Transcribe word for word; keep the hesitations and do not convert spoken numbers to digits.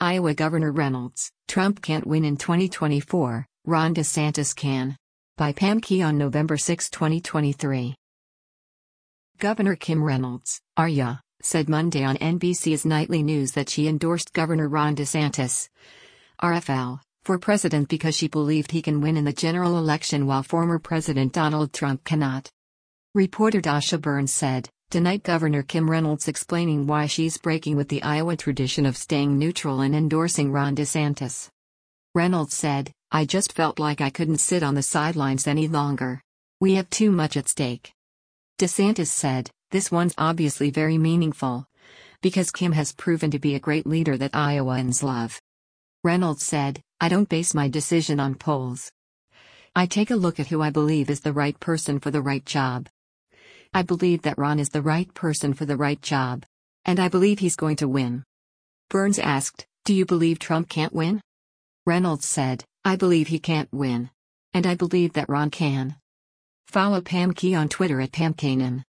Iowa Governor Reynolds, Trump can't win in twenty twenty-four, Ron DeSantis can. By Pam Key on November sixth, twenty twenty-three. Governor Kim Reynolds, R Y A, said Monday on N B C's Nightly News that she endorsed Governor Ron DeSantis, R F L, for president because she believed he can win in the general election while former President Donald Trump cannot. Reporter Dasha Burns said, tonight Governor Kim Reynolds explaining why she's breaking with the Iowa tradition of staying neutral and endorsing Ron DeSantis. Reynolds said, I just felt like I couldn't sit on the sidelines any longer. We have too much at stake. DeSantis said, this one's obviously very meaningful. Because Kim has proven to be a great leader that Iowans love. Reynolds said, I don't base my decision on polls. I take a look at who I believe is the right person for the right job. I believe that Ron is the right person for the right job. And I believe he's going to win. Burns asked, do you believe Trump can't win? Reynolds said, I believe he can't win. And I believe that Ron can. Follow Pam Key on Twitter at Pam Kanan.